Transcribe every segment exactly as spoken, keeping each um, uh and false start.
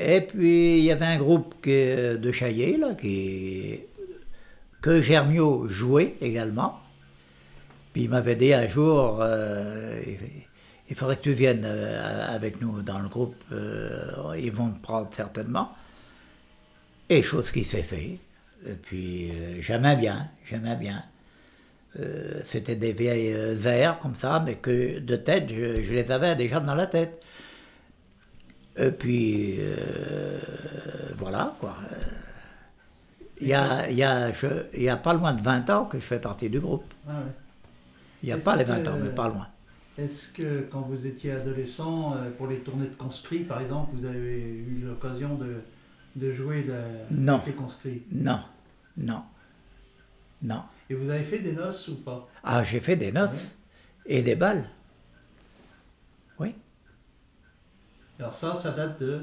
Et puis il y avait un groupe qui, de Chaillé, là, qui, que Germiot jouait également. Puis il m'avait dit un jour, euh, il, il faudrait que tu viennes euh, avec nous dans le groupe, euh, ils vont te prendre certainement. Et chose qui s'est fait. Et puis euh, j'aimais bien, j'aimais bien. Euh, C'était des vieilles airs comme ça, mais que de tête, je, je les avais déjà dans la tête. Et puis, euh, voilà, quoi. Il y a, il y a, je, il y a pas loin de vingt ans que je fais partie du groupe. Ah ouais. Il n'y a Est-ce pas les que- vingt ans, mais pas loin. Est-ce que quand vous étiez adolescent, euh, pour les tournées de conscrits par exemple, vous avez eu l'occasion de, de jouer la- Non. avec les conscrits? Non, non, non. Et vous avez fait des noces ou pas? Ah, j'ai fait des noces et des balles. Oui. Alors ça, ça date de...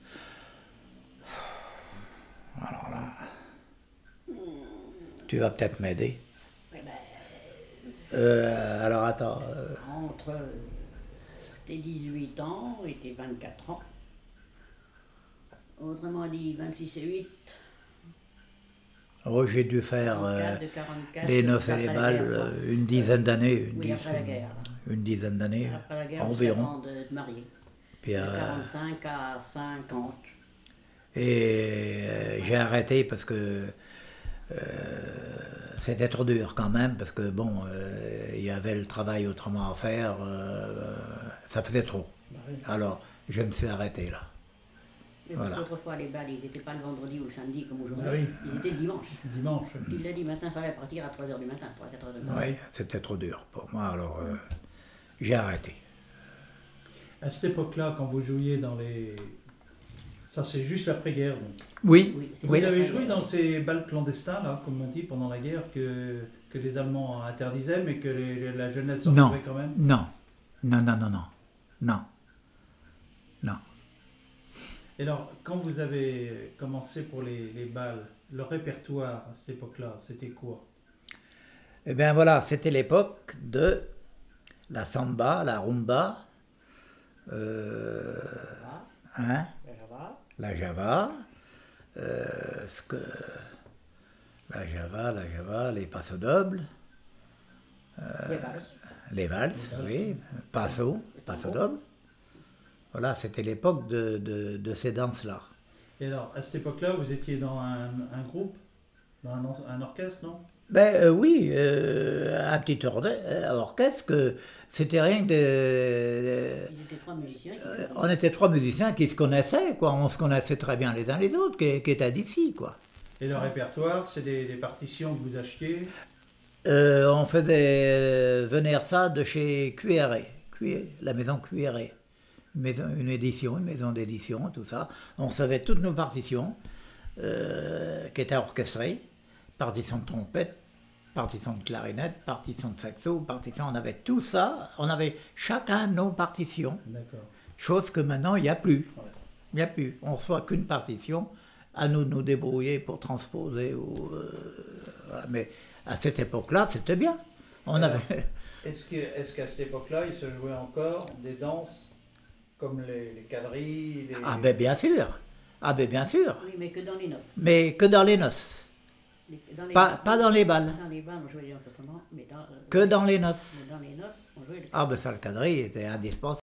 Alors là, tu vas peut-être m'aider. Ouais, ben, Euh, alors attends. euh, entre euh, tes dix-huit ans et tes vingt-quatre ans. Autrement dit, vingt-six et huit. oh, j'ai dû faire euh, quarante-quatre, de quarante-quatre, les noces et après les la balles guerre, euh, quoi. une dizaine d'années. Une, Oui, dizaine- après la guerre. une dizaine d'années Après la guerre, environ. avant de te marier. Puis, De euh, quarante-cinq à cinquante. et euh, j'ai arrêté parce que euh, c'était trop dur quand même, parce que bon, euh, il y avait le travail autrement à faire, euh, ça faisait trop. Bah oui. Alors, je me suis arrêté là. Mais Voilà. parce qu'autrefois, les balles, ils n'étaient pas le vendredi ou le samedi comme aujourd'hui. Ah oui. Ils étaient le dimanche. Dimanche. Il l'a dit, matin, il fallait partir à trois heures du matin, trois à quatre heures du matin. Oui, c'était trop dur pour moi, alors euh, j'ai arrêté. À cette époque-là, quand vous jouiez dans les... Ça, c'est juste l'après-guerre. donc. Oui, Oui, c'est Vous oui. avez joué dans ces balles clandestins, là, comme on dit, pendant la guerre, que, que les Allemands interdisaient, mais que les- les- la jeunesse s'en Non. trouvait quand même? Non, non, non, non, non, non, non. Et alors, quand vous avez commencé pour les, les balles, le répertoire à cette époque-là, c'était quoi? Eh bien voilà, c'était l'époque de la samba, la rumba, euh, Ah, hein, ben, ça va. la java, euh, ce que, la java, la java, les passo dobles, Les valses. les valses, oui, passo, passo doble. Voilà, c'était l'époque de, de, de ces danses-là. Et alors, à cette époque-là, vous étiez dans un, un groupe, dans un, or- un orchestre, non? Ben euh, oui, euh, un petit or- euh, orchestre, que c'était rien que de, Ils étaient trois musiciens. qui Euh, faisaient- on était trois musiciens qui se connaissaient, quoi. On se connaissait très bien les uns les autres, qui, qui étaient d'ici, quoi. Et le répertoire, c'est des, des partitions que vous achetiez? Euh, on faisait venir ça de chez Cuilleré, Cuilleré, la maison Cuilleré. Une, maison, une édition, une maison d'édition, tout ça. On savait toutes nos partitions, euh, qui étaient orchestrées. Partition de trompette, partition de clarinette, partition de saxo, partition... On avait tout ça, on avait chacun nos partitions. D'accord. Chose que maintenant, il n'y a plus. Ouais. Il n'y a plus. On reçoit qu'une partition, à nous de nous débrouiller pour transposer. Ou, euh, voilà. Mais à cette époque-là, c'était bien. On Alors, avait... Est-ce que, est-ce qu'à cette époque-là, il se jouait encore des danses comme les, les quadrilles, les... Ah ben bien sûr. Ah ben bien sûr. Oui, mais que dans les noces. Mais que dans les noces. Les- dans les Pas, balles- pas dans les balles. Dans les balles, on jouait certainement, mais dans, euh, Que dans les noces. mais dans les noces, on jouait le Ah ben ça, le quadrille était indispensable.